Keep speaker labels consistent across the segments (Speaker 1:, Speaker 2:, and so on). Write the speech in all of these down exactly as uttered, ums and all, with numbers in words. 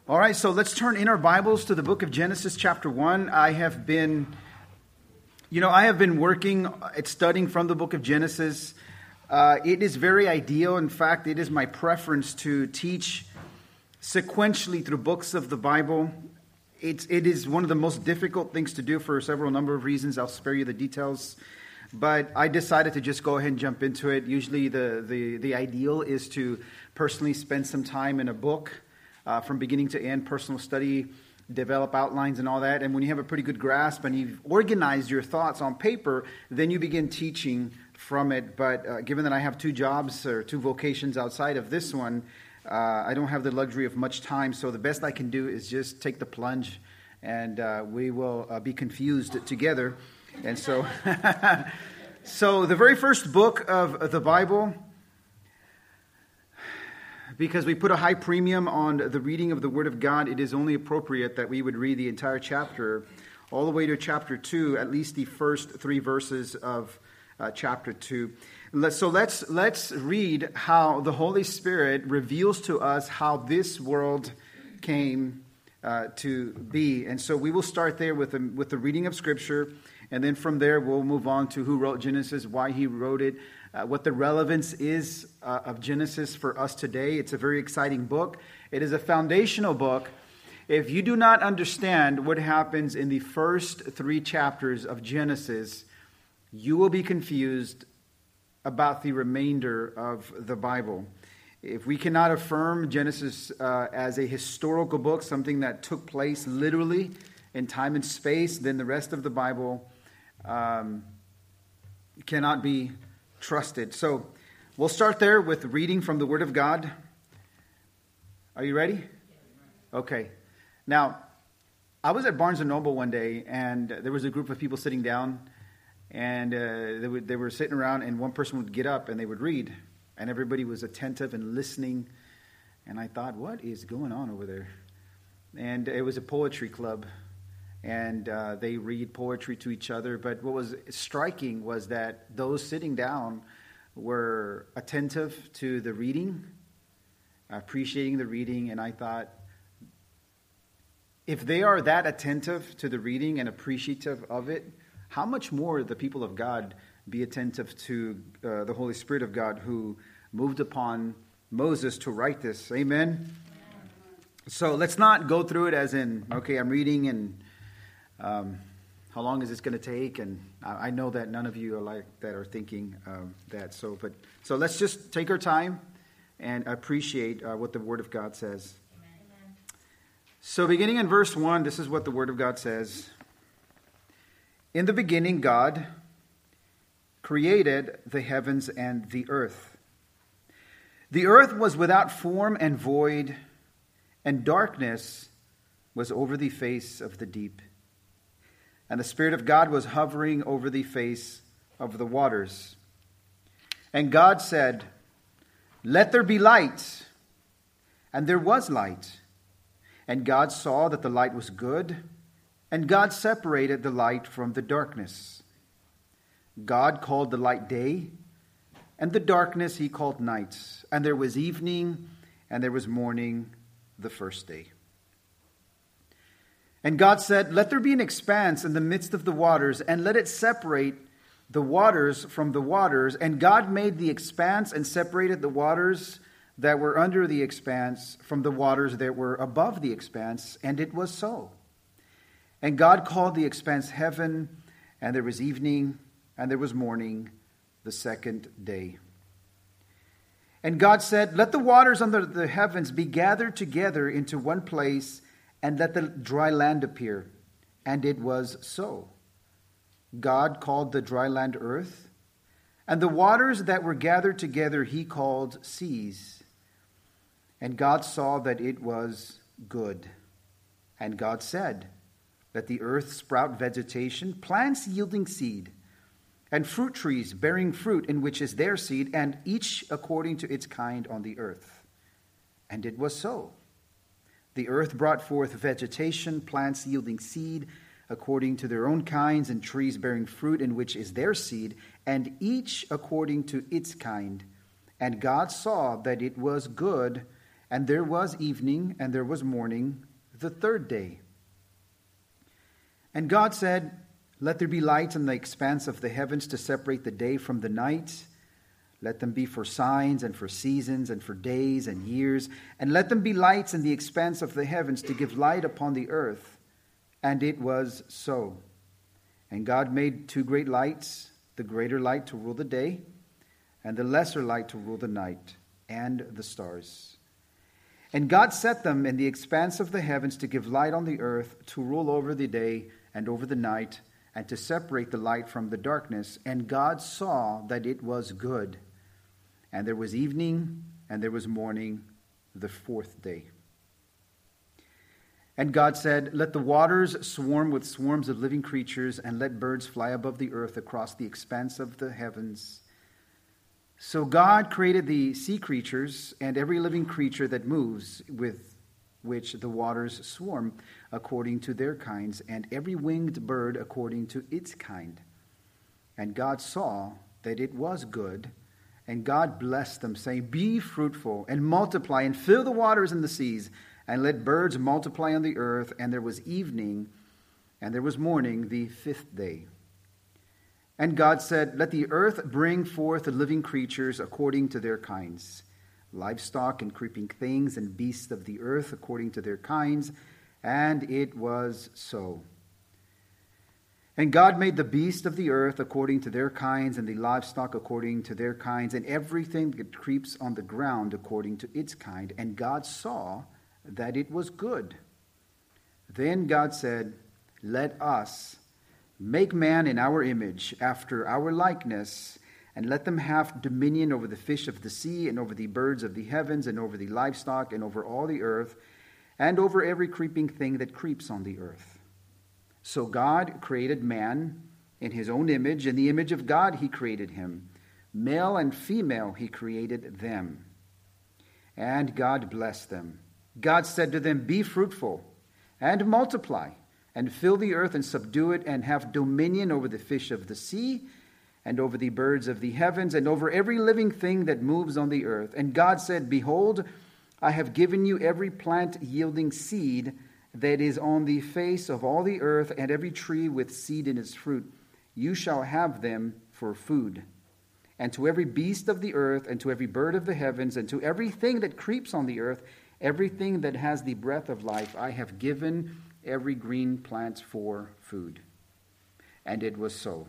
Speaker 1: All right, so let's turn in our Bibles to the book of Genesis chapter one. I have been, you know, I have been working at studying from the book of Genesis. Uh, it is very ideal. In fact, it is my preference to teach sequentially through books of the Bible. It's, it is one of the most difficult things to do for several number of reasons. I'll spare you the details. But I decided to just go ahead and jump into it. Usually the, the, the ideal is to personally spend some time in a book. Uh, from beginning to end, personal study, develop outlines and all that. And when you have a pretty good grasp and you've organized your thoughts on paper, then you begin teaching from it. But uh, given that I have two jobs or two vocations outside of this one, uh, I don't have the luxury of much time. So the best I can do is just take the plunge, and uh, we will uh, be confused together. And so, so the very first book of the Bible, because we put a high premium on the reading of the Word of God, it is only appropriate that we would read the entire chapter, all the way to chapter two, at least the first three verses of uh, chapter two. So let's let's read how the Holy Spirit reveals to us how this world came uh, to be. And so we will start there with the, with the reading of Scripture, and then from there we'll move on to who wrote Genesis, why he wrote it, Uh, what the relevance is uh, of Genesis for us today. It's a very exciting book. It is a foundational book. If you do not understand what happens in the first three chapters of Genesis, you will be confused about the remainder of the Bible. If we cannot affirm Genesis uh, as a historical book, something that took place literally in time and space, then the rest of the Bible um, cannot be trusted. So we'll start there with reading from the Word of God. Are you ready? Okay. Now, I was at Barnes and Noble one day, and there was a group of people sitting down, and uh, they, would, they were sitting around, and one person would get up and they would read, and everybody was attentive and listening. And I thought, what is going on over there? And it was a poetry club, and uh, they read poetry to each other. But what was striking was that those sitting down were attentive to the reading, appreciating the reading. And I thought, if they are that attentive to the reading and appreciative of it, how much more the people of God be attentive to uh, the Holy Spirit of God who moved upon Moses to write this. Amen? So let's not go through it as in, okay, I'm reading and Um, how long is this going to take? And I, I know that none of you are like that are thinking um, that. So, but so let's just take our time and appreciate uh, what the Word of God says. Amen. So, beginning in verse one, this is what the Word of God says. In the beginning, God created the heavens and the earth. The earth was without form and void, and darkness was over the face of the deep. And the Spirit of God was hovering over the face of the waters. And God said, "Let there be light." And there was light. And God saw that the light was good. And God separated the light from the darkness. God called the light day, and the darkness he called night. And there was evening, and there was morning the first day. And God said, "Let there be an expanse in the midst of the waters, and let it separate the waters from the waters." And God made the expanse and separated the waters that were under the expanse from the waters that were above the expanse, and it was so. And God called the expanse heaven, and there was evening, and there was morning the second day. And God said, "Let the waters under the heavens be gathered together into one place, and let the dry land appear." And it was so. God called the dry land earth, and the waters that were gathered together he called seas. And God saw that it was good. And God said, "Let the earth sprout vegetation, plants yielding seed, and fruit trees bearing fruit in which is their seed, and each according to its kind on the earth." And it was so. The earth brought forth vegetation, plants yielding seed according to their own kinds, and trees bearing fruit in which is their seed, and each according to its kind. And God saw that it was good, And there was evening, and there was morning, the third day. And God said, let there be lights in the expanse of the heavens to separate the day from the night. Let them be for signs and for seasons and for days and years. And let them be lights in the expanse of the heavens to give light upon the earth. And it was so. And God made two great lights, the greater light to rule the day, and the lesser light to rule the night, and the stars. And God set them in the expanse of the heavens to give light on the earth, to rule over the day and over the night, and to separate the light from the darkness. And God saw that it was good. And there was evening, and there was morning, the fourth day. And God said, let the waters swarm with swarms of living creatures, and let birds fly above the earth across the expanse of the heavens. So God created the sea creatures and every living creature that moves, with which the waters swarm, according to their kinds, and every winged bird according to its kind. And God saw that it was good, and God blessed them, saying, be fruitful and multiply and fill the waters and the seas, and let birds multiply on the earth. And there was evening, and there was morning, the fifth day. And God said, let the earth bring forth the living creatures according to their kinds, livestock and creeping things and beasts of the earth according to their kinds. And it was so. And God made the beasts of the earth according to their kinds, and the livestock according to their kinds, and everything that creeps on the ground according to its kind. And God saw that it was good. Then God said, let us make man in our image, after our likeness, and let them have dominion over the fish of the sea, and over the birds of the heavens, and over the livestock, and over all the earth, and over every creeping thing that creeps on the earth. So God created man in his own image. In the image of God he created him. Male and female he created them. And God blessed them. God said to them, be fruitful, and multiply, and fill the earth, and subdue it, and have dominion over the fish of the sea, and over the birds of the heavens, and over every living thing that moves on the earth. And God said, behold, I have given you every plant yielding seed that is on the face of all the earth, and every tree with seed in its fruit. You shall have them for food. And to every beast of the earth, and to every bird of the heavens, and to everything that creeps on the earth, everything that has the breath of life, I have given every green plant for food. And it was so.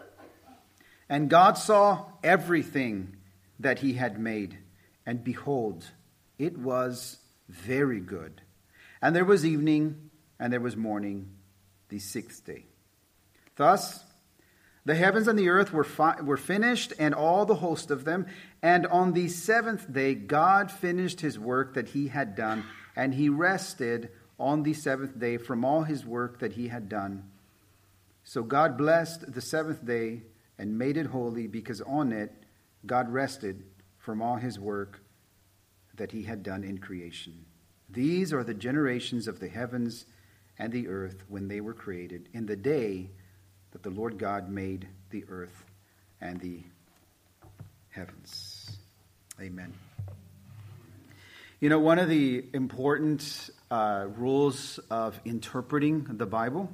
Speaker 1: And God saw everything that he had made, and behold, it was very good. And there was evening, and there was morning, the sixth day. Thus, the heavens and the earth were fi- were finished, and all the host of them. And on the seventh day, God finished his work that he had done, and he rested on the seventh day from all his work that he had done. So God blessed the seventh day and made it holy, because on it God rested from all his work that he had done in creation. These are the generations of the heavens and the earth when they were created, in the day that the Lord God made the earth and the heavens. Amen. You know, one of the important uh, rules of interpreting the Bible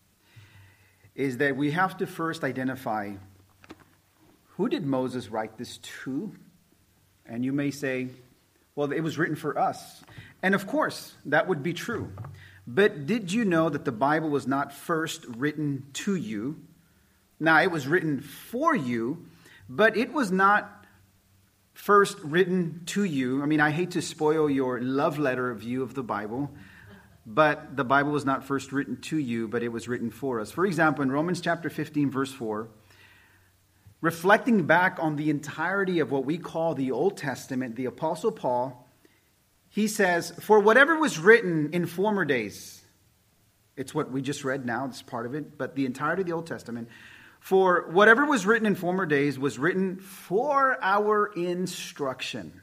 Speaker 1: is that we have to first identify, who did Moses write this to? And you may say, well, it was written for us. And of course, that would be true. But did you know that the Bible was not first written to you? Now, it was written for you, but it was not first written to you. I mean, I hate to spoil your love letter view of the Bible, but the Bible was not first written to you, but it was written for us. For example, in Romans chapter fifteen, verse four, reflecting back on the entirety of what we call the Old Testament, the Apostle Paul, he says, for whatever was written in former days, it's what we just read now, it's part of it, but the entirety of the Old Testament, for whatever was written in former days was written for our instruction,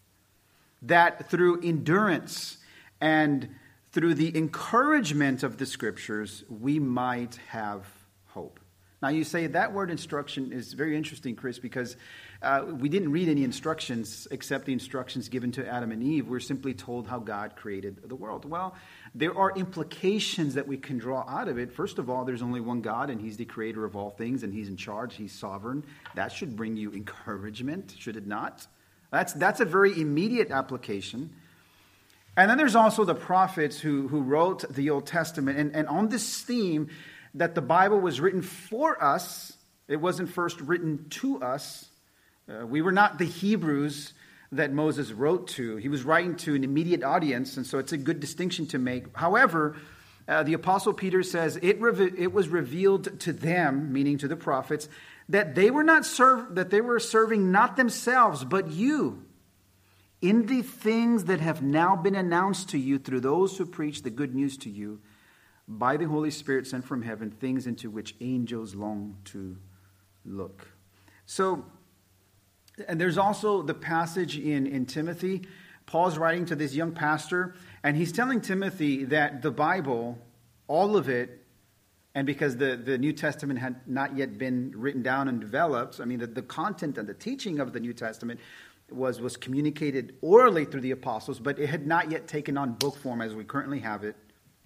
Speaker 1: that through endurance and through the encouragement of the Scriptures, we might have hope. Now you say that word instruction is very interesting, Chris, because uh, we didn't read any instructions except the instructions given to Adam and Eve. We're simply told how God created the world. Well, there are implications that we can draw out of it. First of all, there's only one God, and he's the creator of all things, and he's in charge, he's sovereign. That should bring you encouragement, should it not? That's, that's a very immediate application. And then there's also the prophets who, who wrote the Old Testament. And, and on this theme, that the Bible was written for us. It wasn't first written to us. Uh, we were not the Hebrews that Moses wrote to. He was writing to an immediate audience, and so it's a good distinction to make. However, uh, the Apostle Peter says it, reve- it was revealed to them, meaning to the prophets, that they were not serve that they were serving not themselves but you, in the things that have now been announced to you through those who preach the good news to you, by the Holy Spirit sent from heaven, things into which angels long to look. So, and there's also the passage in, in Timothy. Paul's writing to this young pastor, and he's telling Timothy that the Bible, all of it, and because the, the New Testament had not yet been written down and developed, I mean, the, the content and the teaching of the New Testament was, was communicated orally through the apostles, but it had not yet taken on book form as we currently have it.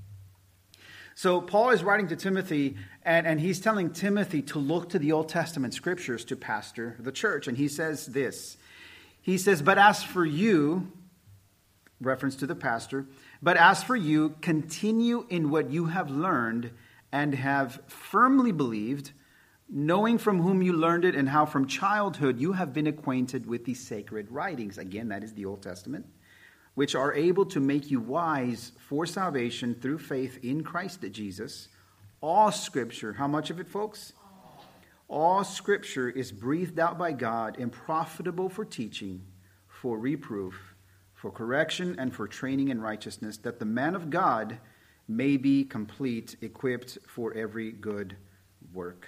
Speaker 1: So Paul is writing to Timothy, and, and he's telling Timothy to look to the Old Testament scriptures to pastor the church. And he says this. He says, but as for you, reference to the pastor, but as for you, continue in what you have learned and have firmly believed, knowing from whom you learned it and how from childhood you have been acquainted with the sacred writings. Again, that is the Old Testament, which are able to make you wise for salvation through faith in Christ Jesus. All Scripture, how much of it, folks? All Scripture is breathed out by God and profitable for teaching, for reproof, for correction, and for training in righteousness, that the man of God may be complete, equipped for every good work.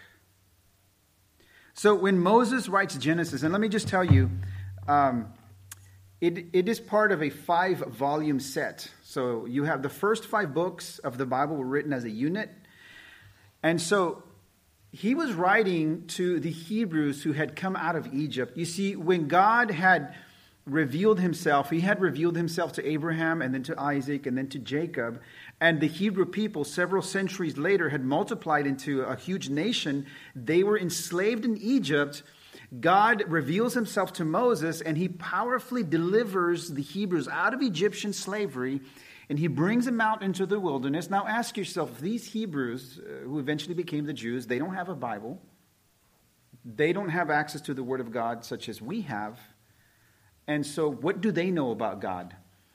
Speaker 1: So when Moses writes Genesis, and let me just tell you, um, It, it is part of a five-volume set. So you have the first five books of the Bible were written as a unit. And so he was writing to the Hebrews who had come out of Egypt. You see, when God had revealed himself, he had revealed himself to Abraham and then to Isaac and then to Jacob. And the Hebrew people, several centuries later, had multiplied into a huge nation. They were enslaved in Egypt. God reveals himself to Moses, and he powerfully delivers the Hebrews out of Egyptian slavery, and he brings them out into the wilderness. Now ask yourself, these Hebrews, uh, who eventually became the Jews, they don't have a Bible. They don't have access to the Word of God such as we have. And so what do they know about God?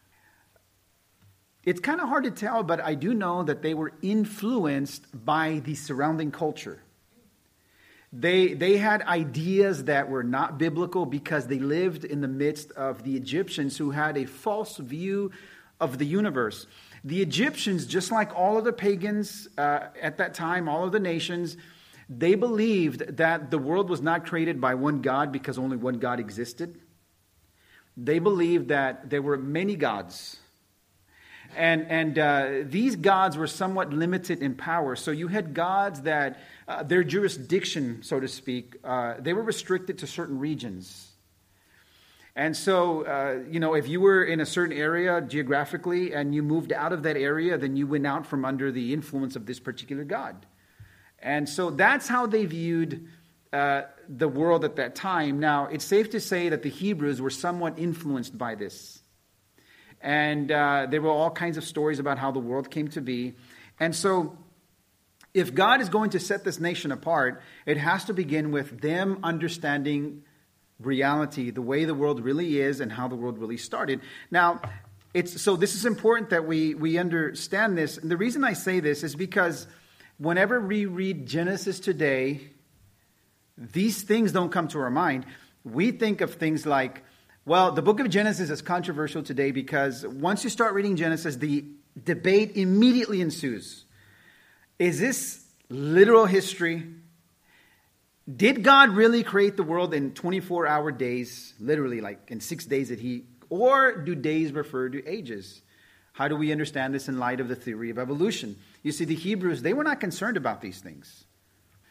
Speaker 1: It's kind of hard to tell, but I do know that they were influenced by the surrounding culture. They, they had ideas that were not biblical because they lived in the midst of the Egyptians who had a false view of the universe. The Egyptians, just like all of the pagans uh, at that time, all of the nations, they believed that the world was not created by one God because only one God existed. They believed that there were many gods. And, and uh, these gods were somewhat limited in power. So you had gods that uh, their jurisdiction, so to speak, uh, they were restricted to certain regions. And so, uh, you know, if you were in a certain area geographically and you moved out of that area, then you went out from under the influence of this particular god. And so that's how they viewed uh, the world at that time. Now, it's safe to say that the Hebrews were somewhat influenced by this. And uh, there were all kinds of stories about how the world came to be. And so if God is going to set this nation apart, it has to begin with them understanding reality, the way the world really is and how the world really started. Now, it's so this is important that we, we understand this. And the reason I say this is because whenever we read Genesis today, these things don't come to our mind. We think of things like, well, the book of Genesis is controversial today because once you start reading Genesis, the debate immediately ensues. Is this literal history? Did God really create the world in twenty-four hour days, literally like in six days that he, or do days refer to ages? How do we understand this in light of the theory of evolution? You see, the Hebrews, they were not concerned about these things.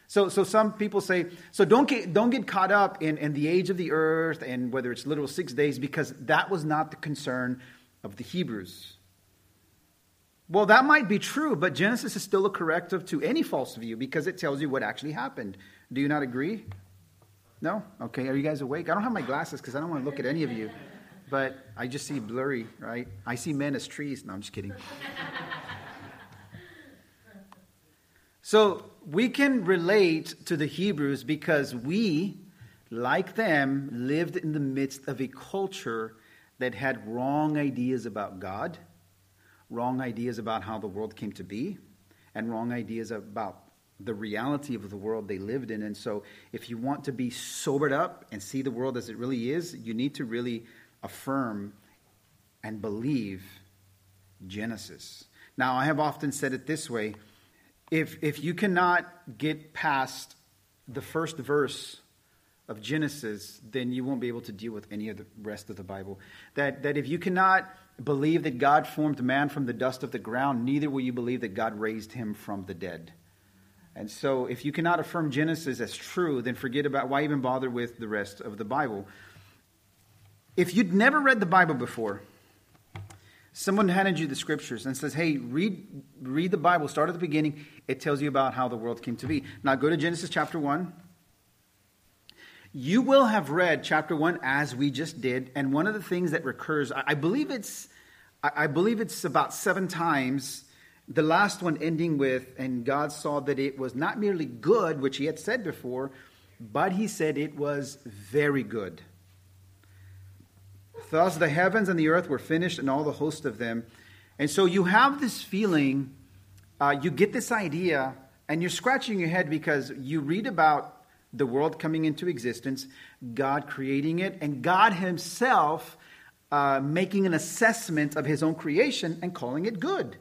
Speaker 1: So, so some people say, so don't get, don't get caught up in, in the age of the earth and whether it's literal six days, because that was not the concern of the Hebrews. Well, that might be true, but Genesis is still a corrective to any false view because it tells you what actually happened. Do you not agree? No? Okay, are you guys awake? I don't have my glasses because I don't want to look at any of you, but I just see blurry, right? I see men as trees. No, I'm just kidding. So we can relate to the Hebrews because we, like them, lived in the midst of a culture that had wrong ideas about God, wrong ideas about how the world came to be, and wrong ideas about the reality of the world they lived in. And so if you want to be sobered up and see the world as it really is, you need to really affirm and believe Genesis. Now, I have often said it this way. If if you cannot get past the first verse of Genesis, then you won't be able to deal with any of the rest of the Bible. That that if you cannot believe that God formed man from the dust of the ground, neither will you believe that God raised him from the dead. And so if you cannot affirm Genesis as true, then forget about why even bother with the rest of the Bible. If you'd never read the Bible before, someone handed you the scriptures and says, hey, read read the Bible, start at the beginning. It tells you about how the world came to be. Now go to Genesis chapter one. You will have read chapter one as we just did. And one of the things that recurs, I, I believe it's I, I believe it's about seven times. The last one ending with, and God saw that it was not merely good, which he had said before, but he said it was very good. Thus the heavens and the earth were finished and all the host of them. And so you have this feeling, uh, you get this idea, and you're scratching your head because you read about the world coming into existence, God creating it, and God himself uh, making an assessment of his own creation and calling it good.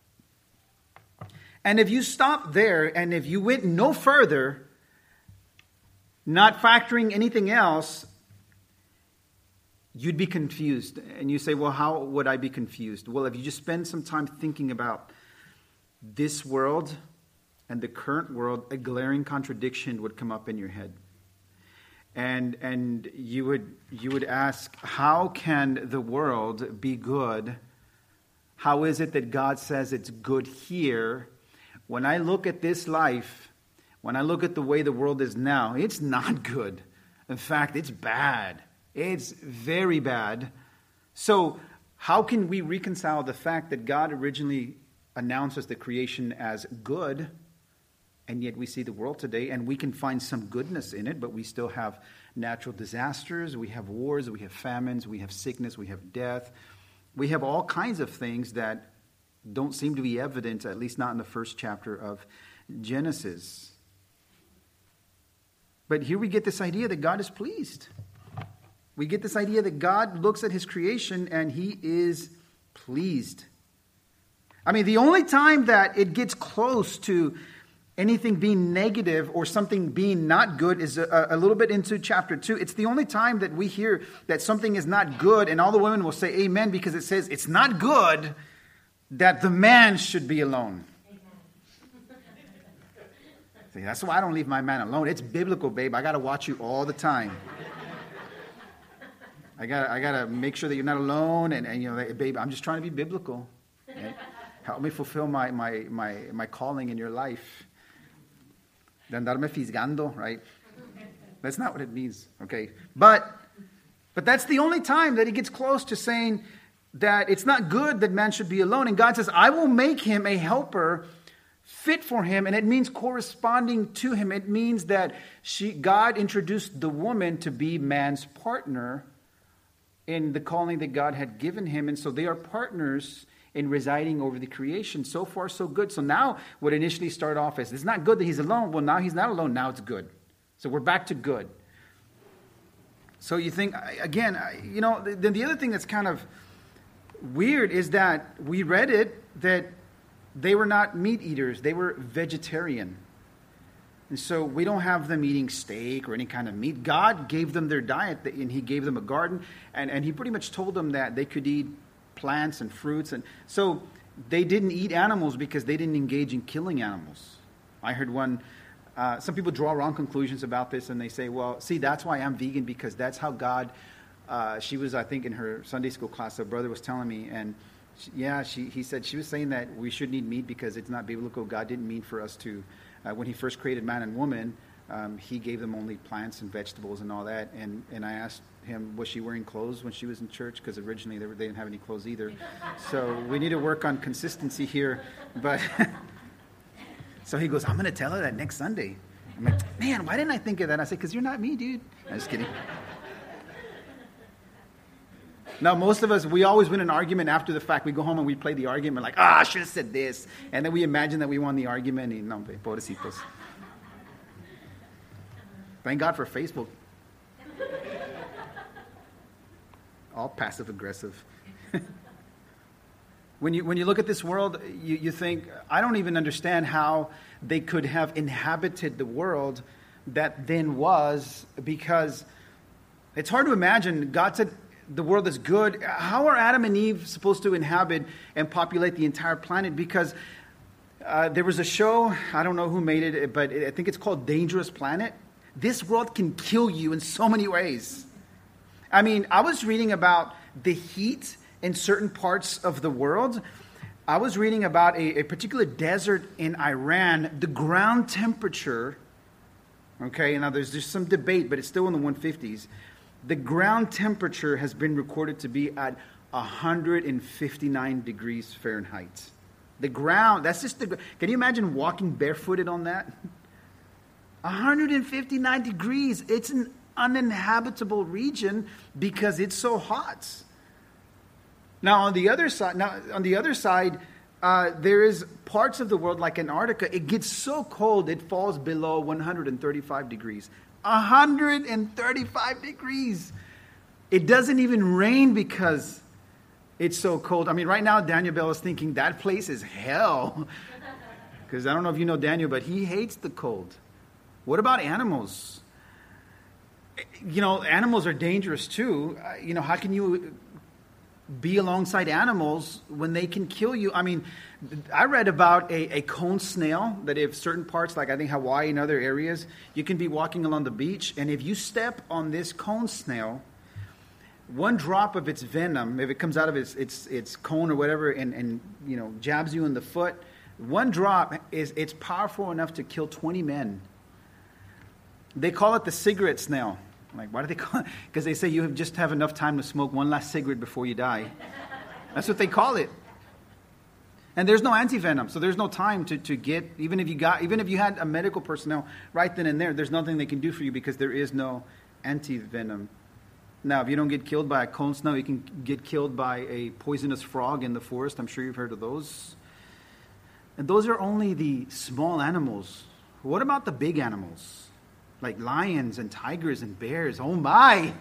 Speaker 1: And if you stop there, and if you went no further, not factoring anything else, you'd be confused. And you say, well, how would I be confused? Well, if you just spend some time thinking about this world and the current world, a glaring contradiction would come up in your head. And and you would you would ask, how can the world be good? How is it that God says it's good here? When I look at this life, when I look at the way the world is now, it's not good. In fact, it's bad. It's very bad. So how can we reconcile the fact that God originally announces the creation as good, and yet we see the world today, and we can find some goodness in it, but we still have natural disasters, we have wars, we have famines, we have sickness, we have death. We have all kinds of things that don't seem to be evident, at least not in the first chapter of Genesis. But here we get this idea that God is pleased. We get this idea that God looks at his creation and he is pleased. I mean, the only time that it gets close to anything being negative or something being not good is a, a little bit into chapter two. It's the only time that we hear that something is not good, and all the women will say amen because it says it's not good that the man should be alone. See, that's why I don't leave my man alone. It's biblical, babe. I got to watch you all the time. I got I got to make sure that you're not alone, and, and you know, babe, I'm just trying to be biblical. Okay? Help me fulfill my, my my my calling in your life. De andarme fisgando, right? That's not what it means, okay? But but that's the only time that he gets close to saying that it's not good that man should be alone. And God says, I will make him a helper fit for him. And it means corresponding to him. It means that she, God introduced the woman to be man's partner in the calling that God had given him. And so they are partners in residing over the creation. So far, so good. So now what initially started off as, it's not good that he's alone. Well, now he's not alone. Now it's good. So we're back to good. So you think, again, you know, then the other thing that's kind of weird is that we read it that they were not meat eaters. They were vegetarian. And so we don't have them eating steak or any kind of meat. God gave them their diet, and he gave them a garden. And, and he pretty much told them that they could eat plants and fruits. And so they didn't eat animals because they didn't engage in killing animals. I heard one uh, some people draw wrong conclusions about this, and they say, well, see, that's why I'm vegan, because that's how God, uh, she was, I think, in her Sunday school class, her brother was telling me, and she, yeah, she, he said, she was saying that we shouldn't eat meat because it's not biblical. God didn't mean for us to, uh, when he first created man and woman, um, he gave them only plants and vegetables and all that, and, and I asked him, was she wearing clothes when she was in church? Because originally they, were, they didn't have any clothes either. So we need to work on consistency here. But so he goes, I'm going to tell her that next Sunday. I'm like, man, why didn't I think of that? I said, because you're not me, dude. I'm just kidding. Now, most of us, we always win an argument after the fact. We go home and we play the argument like, ah, I should have said this. And then we imagine that we won the argument. And no, pobrecitos. Thank God for Facebook. All passive aggressive. when you when you look at this world, you, you think, I don't even understand how they could have inhabited the world that then was, because it's hard to imagine. God said the world is good. How are Adam and Eve supposed to inhabit and populate the entire planet? Because uh, there was a show, I don't know who made it, but I think it's called Dangerous Planet. This world can kill you in so many ways. I mean, I was reading about the heat in certain parts of the world. I was reading about a, a particular desert in Iran. The ground temperature, okay, now there's just some debate, but it's still in the one fifties. The ground temperature has been recorded to be at one hundred fifty-nine degrees Fahrenheit. The ground, that's just the, can you imagine walking barefooted on that? one hundred fifty-nine degrees. It's an uninhabitable region because it's so hot. Now on the other side, now on the other side, uh, there is parts of the world like Antarctica. It gets so cold it falls below one hundred thirty-five degrees. one hundred thirty-five degrees. It doesn't even rain because it's so cold. I mean, right now Daniel Bell is thinking that place is hell. Because I don't know if you know Daniel, but he hates the cold. What about animals? You know, animals are dangerous too. Uh, you know, how can you be alongside animals when they can kill you? I mean, I read about a, a cone snail that if certain parts, like I think Hawaii and other areas, you can be walking along the beach, and if you step on this cone snail, one drop of its venom, if it comes out of its its, its cone or whatever, and, and you know jabs you in the foot, one drop is it's powerful enough to kill twenty men. They call it the cigarette snail. I'm like, why do they call it? Because they say you have just have enough time to smoke one last cigarette before you die. That's what they call it. And there's no antivenom, so there's no time to, to get, even if you got, even if you had a medical personnel right then and there, there's nothing they can do for you because there is no antivenom. Now, if you don't get killed by a cone snail, you can get killed by a poisonous frog in the forest. I'm sure you've heard of those. And those are only the small animals. What about the big animals? Like lions and tigers and bears. Oh my!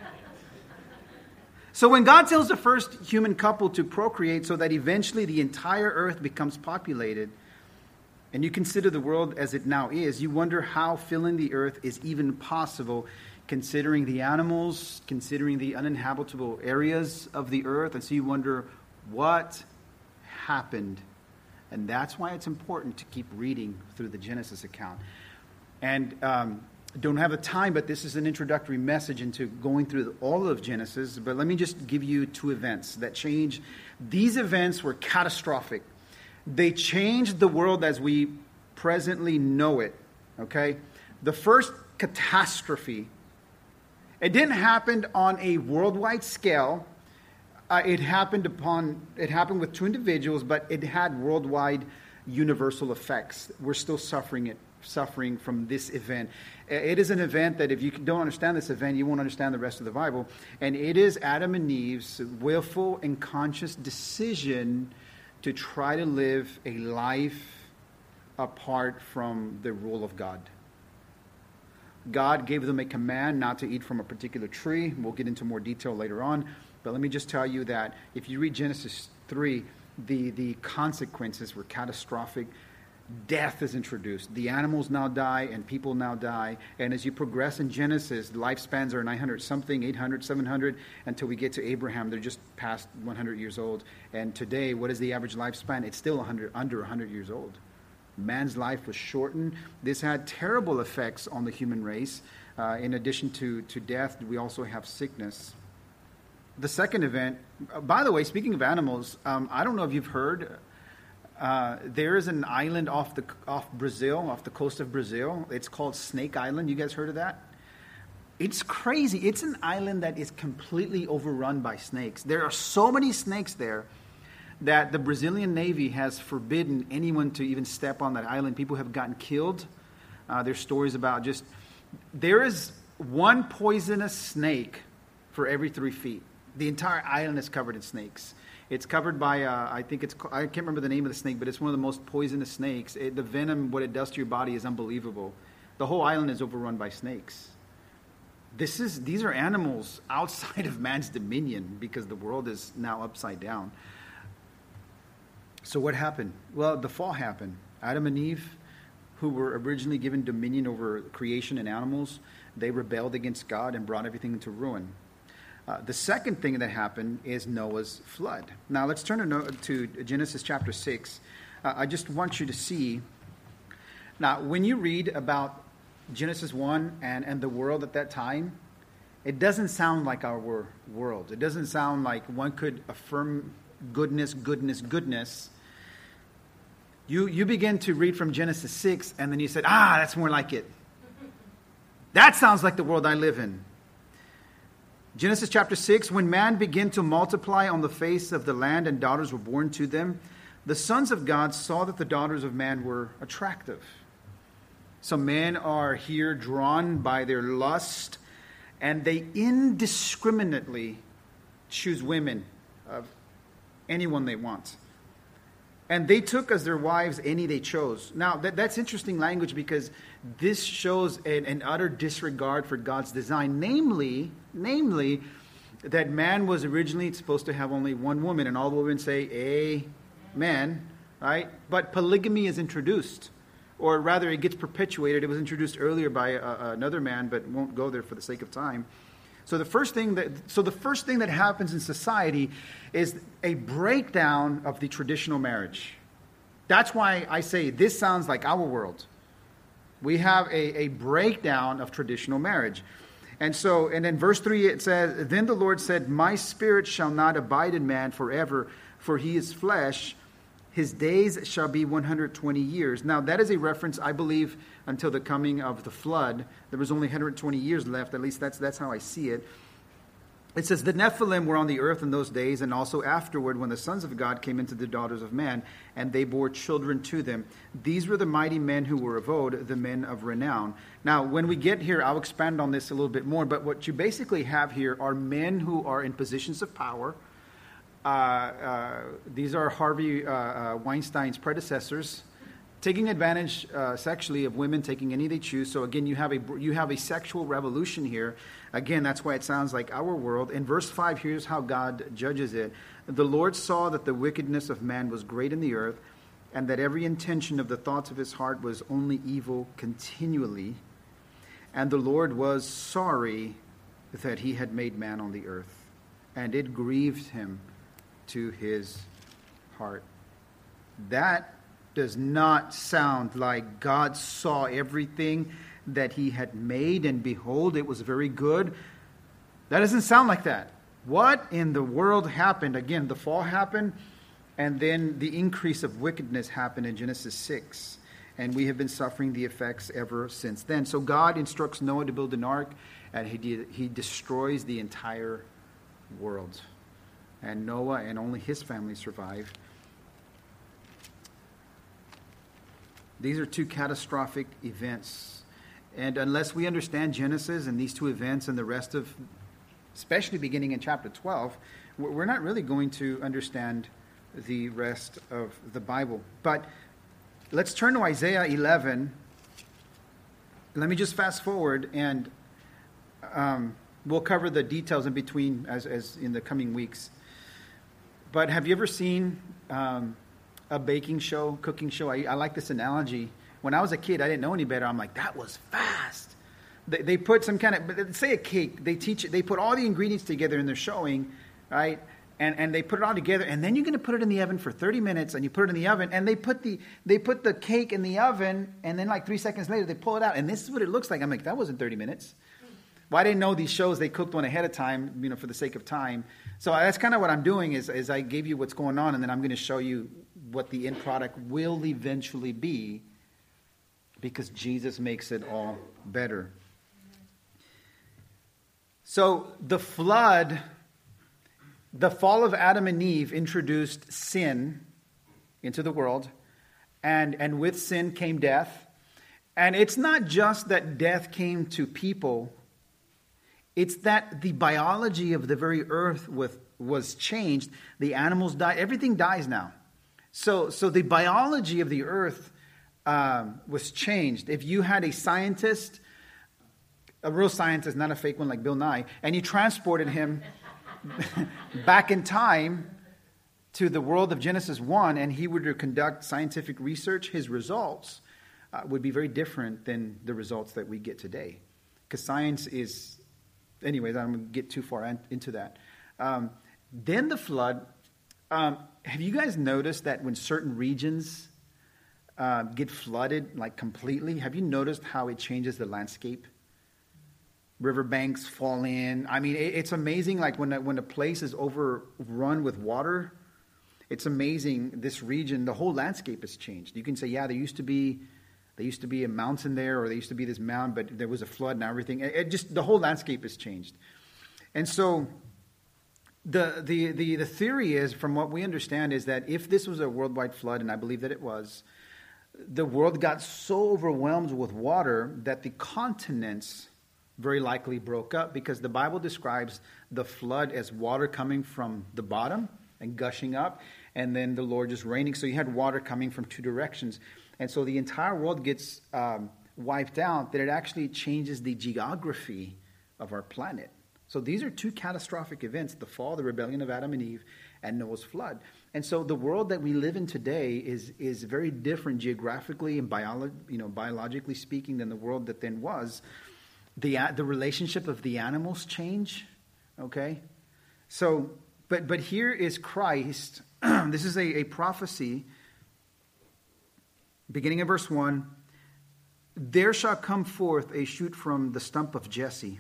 Speaker 1: So when God tells the first human couple to procreate so that eventually the entire earth becomes populated, and you consider the world as it now is, you wonder how filling the earth is even possible, considering the animals, considering the uninhabitable areas of the earth. And so you wonder what happened. And that's why it's important to keep reading through the Genesis account. And um, don't have the time, but this is an introductory message into going through all of Genesis. But let me just give you two events that change. These events were catastrophic. They changed the world as we presently know it. Okay? The first catastrophe, it didn't happen on a worldwide scale. Uh, it happened upon, it happened with two individuals, but it had worldwide universal effects. We're still suffering it. suffering from this event. It is an event that if you don't understand this event, you won't understand the rest of the Bible. And it is Adam and Eve's willful and conscious decision to try to live a life apart from the rule of God. God gave them a command not to eat from a particular tree. We'll get into more detail later on. But let me just tell you that if you read Genesis three, the, the consequences were catastrophic. Death is introduced. The animals now die and people now die. And as you progress in Genesis, lifespans are nine hundred something, eight hundred, seven hundred, until we get to Abraham. They're just past one hundred years old. And today, what is the average lifespan? It's still one hundred, under one hundred years old. Man's life was shortened. This had terrible effects on the human race. Uh, in addition to, to death, we also have sickness. The second event, uh, by the way, speaking of animals, um, I don't know if you've heard, uh, there is an island off the off Brazil, off the coast of Brazil. It's called Snake Island. You guys heard of that? It's crazy. It's an island that is completely overrun by snakes. There are so many snakes there that the Brazilian Navy has forbidden anyone to even step on that island. People have gotten killed. Uh, there's stories about just, there is one poisonous snake for every three feet. The entire island is covered in snakes. It's covered by, uh, I think it's, I can't remember the name of the snake, but it's one of the most poisonous snakes. It, the venom, what it does to your body is unbelievable. The whole island is overrun by snakes. This is, these are animals outside of man's dominion because the world is now upside down. So what happened? Well, the fall happened. Adam and Eve, who were originally given dominion over creation and animals, they rebelled against God and brought everything into ruin. Uh, the second thing that happened is Noah's flood. Now let's turn to, no- to Genesis chapter six. Uh, I just want you to see. Now, when you read about Genesis one and, and the world at that time, it doesn't sound like our wor- world. It doesn't sound like one could affirm goodness, goodness, goodness. You you begin to read from Genesis six, and then you said, ah, that's more like it. That sounds like the world I live in. Genesis chapter six, when man began to multiply on the face of the land and daughters were born to them, the sons of God saw that the daughters of man were attractive. So men are here drawn by their lust, and they indiscriminately choose women of anyone they want. And they took as their wives any they chose. Now, that, that's interesting language because this shows an, an utter disregard for God's design. Namely, namely, that man was originally supposed to have only one woman, and all the women say, amen, right? But polygamy is introduced, or rather it gets perpetuated. It was introduced earlier by a, another man, but won't go there for the sake of time. So the first thing that so the first thing that happens in society is a breakdown of the traditional marriage. That's why I say this sounds like our world. We have a, a breakdown of traditional marriage. And so, and in verse three it says, then the Lord said, my spirit shall not abide in man forever, for he is flesh. His days shall be one hundred twenty years. Now, that is a reference, I believe, until the coming of the flood. There was only one hundred twenty years left. At least that's that's how I see it. It says, the Nephilim were on the earth in those days, and also afterward when the sons of God came into the daughters of man, and they bore children to them. These were the mighty men who were of old, the men of renown. Now, when we get here, I'll expand on this a little bit more, but what you basically have here are men who are in positions of power. Uh, uh, these are Harvey uh, uh, Weinstein's predecessors, taking advantage uh, sexually of women, taking any they choose. So again, you have a you have a sexual revolution here. Again, that's why it sounds like our world. In verse five, here's how God judges it. The Lord saw that the wickedness of man was great in the earth, and that every intention of the thoughts of his heart was only evil continually. And the Lord was sorry that he had made man on the earth, and it grieved him to his heart. That does not sound like God saw everything that he had made, and behold, it was very good. That doesn't sound like that. What in the world happened? Again, the fall happened, and then the increase of wickedness happened in Genesis six. And we have been suffering the effects ever since then. So God instructs Noah to build an ark, and he, did, he destroys the entire world. And Noah and only his family survive. These are two catastrophic events. And unless we understand Genesis and these two events and the rest of, especially beginning in chapter twelve, we're not really going to understand the rest of the Bible. But let's turn to Isaiah eleven. Let me just fast forward, and um, we'll cover the details in between as, as in the coming weeks. But have you ever seen um, a baking show, cooking show? I, I like this analogy. When I was a kid, I didn't know any better. I'm like, that was fast. They, they put some kind of, say a cake. They teach, they put all the ingredients together and they're showing, right? And, and they put it all together, and then you're going to put it in the oven for thirty minutes, and you put it in the oven, and they put the they put the cake in the oven, and then like three seconds later, they pull it out, and this is what it looks like. I'm like, that wasn't thirty minutes. Well, I didn't know these shows, they cooked one ahead of time, you know, for the sake of time. So that's kind of what I'm doing is, is I gave you what's going on, and then I'm going to show you what the end product will eventually be, because Jesus makes it all better. So the flood... The fall of Adam and Eve introduced sin into the world, and, and with sin came death. And it's not just that death came to people, it's that the biology of the very earth was, was changed. The animals died. Everything dies now. So, so the biology of the earth um, was changed. If you had a scientist, a real scientist, not a fake one like Bill Nye, and you transported him back in time to the world of Genesis one, and he were to conduct scientific research, his results uh, would be very different than the results that we get today. Because science is... Anyways, I'm going to get too far in, into that. Um, then the flood... Um, have you guys noticed that when certain regions uh, get flooded, like completely, have you noticed how it changes the landscape? Riverbanks fall in. I mean, it, it's amazing. Like when a, when a place is overrun with water, it's amazing. This region, the whole landscape has changed. You can say, yeah, there used to be, there used to be a mountain there, or there used to be this mound, but there was a flood and everything. It, it just the whole landscape has changed. And so, the the the the theory is, from what we understand, is that if this was a worldwide flood, and I believe that it was, the world got so overwhelmed with water that the continents very likely broke up, because the Bible describes the flood as water coming from the bottom and gushing up, and then the Lord just raining. So you had water coming from two directions. And so the entire world gets um, wiped out, that it actually changes the geography of our planet. So these are two catastrophic events: the fall, the rebellion of Adam and Eve, and Noah's flood. And so the world that we live in today is is very different geographically and biolo- you know, biologically speaking than the world that then was. The the relationship of the animals change, okay? So, but but here is Christ. This is a, a prophecy, beginning in verse one. There shall come forth a shoot from the stump of Jesse.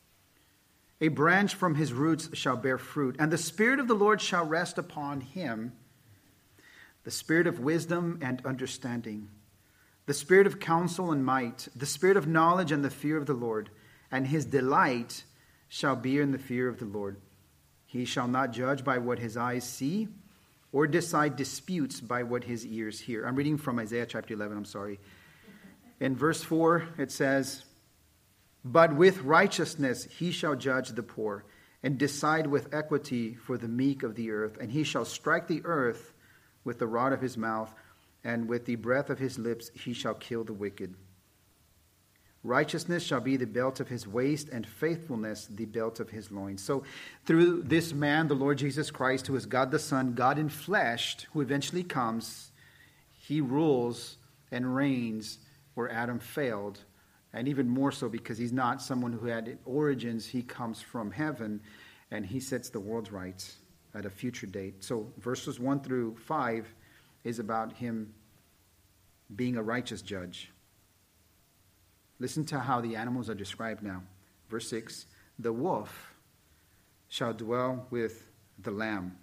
Speaker 1: A branch from his roots shall bear fruit. And the Spirit of the Lord shall rest upon him, the Spirit of wisdom and understanding, the Spirit of counsel and might, the Spirit of knowledge and the fear of the Lord. And his delight shall be in the fear of the Lord. He shall not judge by what his eyes see, or decide disputes by what his ears hear. I'm reading from Isaiah chapter eleven, I'm sorry. In verse four, it says, but with righteousness he shall judge the poor, and decide with equity for the meek of the earth. And he shall strike the earth with the rod of his mouth, and with the breath of his lips he shall kill the wicked. Righteousness shall be the belt of his waist, and faithfulness the belt of his loins. So through this man, the Lord Jesus Christ, who is God the Son, God in flesh, who eventually comes, he rules and reigns where Adam failed. And even more so because he's not someone who had origins. He comes from heaven, and he sets the world right at a future date. So verses one through five is about him being a righteous judge. Listen to how the animals are described now. Verse six, the wolf shall dwell with the lamb,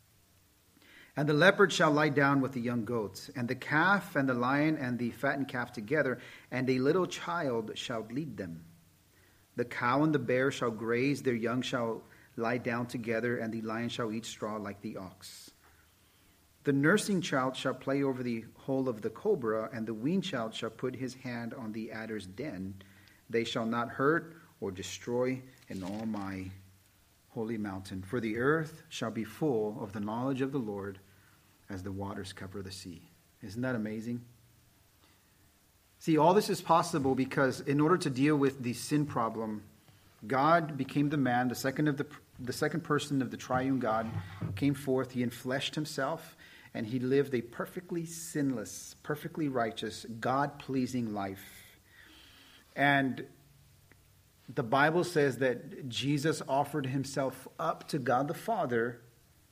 Speaker 1: and the leopard shall lie down with the young goats, and the calf and the lion and the fattened calf together, and a little child shall lead them. The cow and the bear shall graze, their young shall lie down together, and the lion shall eat straw like the ox. The nursing child shall play over the hole of the cobra, and the weaned child shall put his hand on the adder's den. They shall not hurt or destroy in all my holy mountain. For the earth shall be full of the knowledge of the Lord as the waters cover the sea. Isn't that amazing? See, all this is possible because in order to deal with the sin problem, God became the man, the second of the the second person of the triune God came forth. He enfleshed himself, and he lived a perfectly sinless, perfectly righteous, God-pleasing life. And the Bible says that Jesus offered himself up to God the Father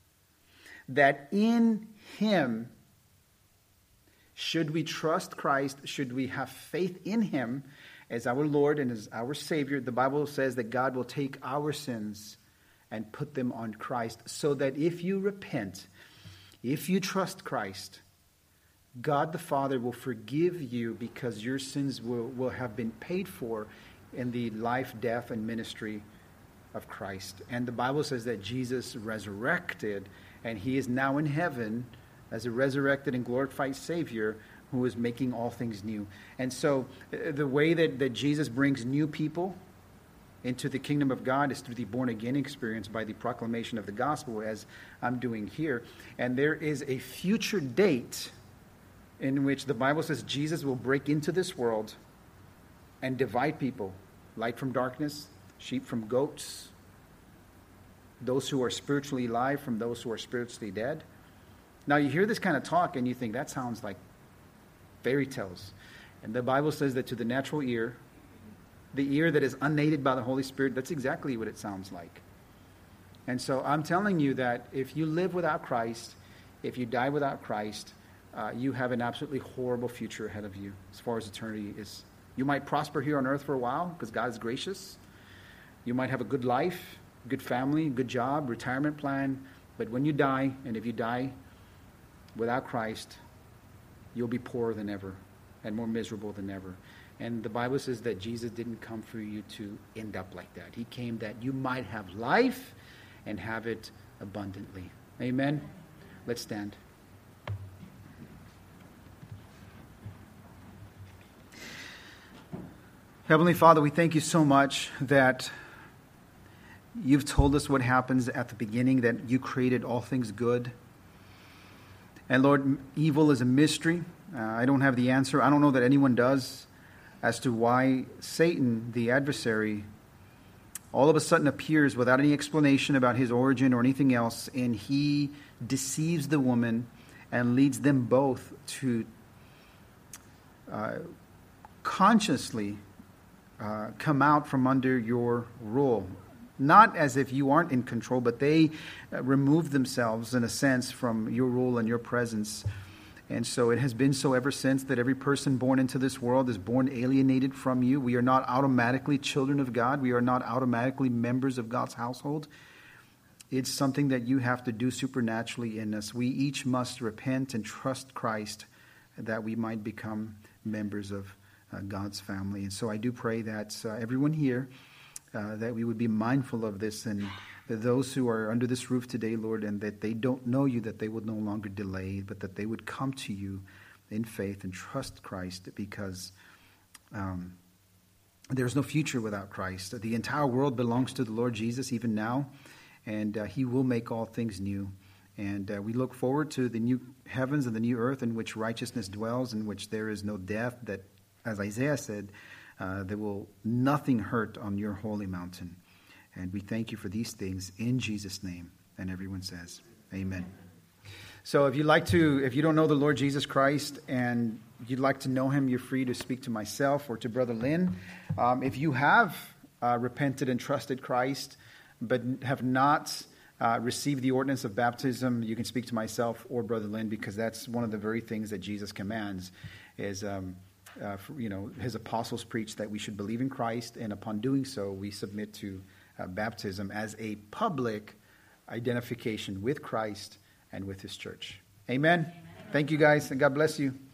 Speaker 1: that in him, should we trust Christ, should we have faith in him as our Lord and as our Savior, the Bible says that God will take our sins and put them on Christ, so that if you repent, if you trust Christ, God the Father will forgive you because your sins will, will have been paid for in the life, death, and ministry of Christ. And the Bible says that Jesus resurrected, and he is now in heaven as a resurrected and glorified Savior who is making all things new. And so uh, the way that, that Jesus brings new people into the kingdom of God is through the born-again experience by the proclamation of the gospel, as I'm doing here. And there is a future date in which the Bible says Jesus will break into this world and divide people, light from darkness, sheep from goats, those who are spiritually alive from those who are spiritually dead. Now you hear this kind of talk and you think that sounds like fairy tales. And the Bible says that to the natural ear, the ear that is unaided by the Holy Spirit, that's exactly what it sounds like. And so I'm telling you that if you live without Christ, if you die without Christ, uh, you have an absolutely horrible future ahead of you as far as eternity is. You might prosper here on earth for a while because God is gracious. You might have a good life, good family, good job, retirement plan. But when you die, and if you die without Christ, you'll be poorer than ever and more miserable than ever. And the Bible says that Jesus didn't come for you to end up like that. He came that you might have life and have it abundantly. Amen? Let's stand. Heavenly Father, we thank you so much that you've told us what happens at the beginning, that you created all things good. And Lord, evil is a mystery. Uh, I don't have the answer. I don't know that anyone does as to why Satan, the adversary, all of a sudden appears without any explanation about his origin or anything else, and he deceives the woman and leads them both to uh, consciously uh, come out from under your rule. Not as if you aren't in control, but they uh, remove themselves, in a sense, from your rule and your presence. And so it has been so ever since, that every person born into this world is born alienated from you. We are not automatically children of God. We are not automatically members of God's household. It's something that you have to do supernaturally in us. We each must repent and trust Christ that we might become members of uh, God's family. And so I do pray that uh, everyone here, uh, that we would be mindful of this, and that those who are under this roof today, Lord, and that they don't know you, that they would no longer delay, but that they would come to you in faith and trust Christ, because um, there's no future without Christ. The entire world belongs to the Lord Jesus even now, and uh, he will make all things new. And uh, we look forward to the new heavens and the new earth in which righteousness dwells, in which there is no death, that, as Isaiah said, uh, there will nothing hurt on your holy mountain. And we thank you for these things in Jesus' name. And everyone says, amen. So if you'd like to, if you don't know the Lord Jesus Christ and you'd like to know him, you're free to speak to myself or to Brother Lynn. Um, if you have uh, repented and trusted Christ, but have not uh, received the ordinance of baptism, you can speak to myself or Brother Lynn, because that's one of the very things that Jesus commands is, um, uh, for, you know, his apostles preach that we should believe in Christ, and upon doing so, we submit to Uh, baptism as a public identification with Christ and with his church. Amen. Amen. Thank you, guys, and God bless you.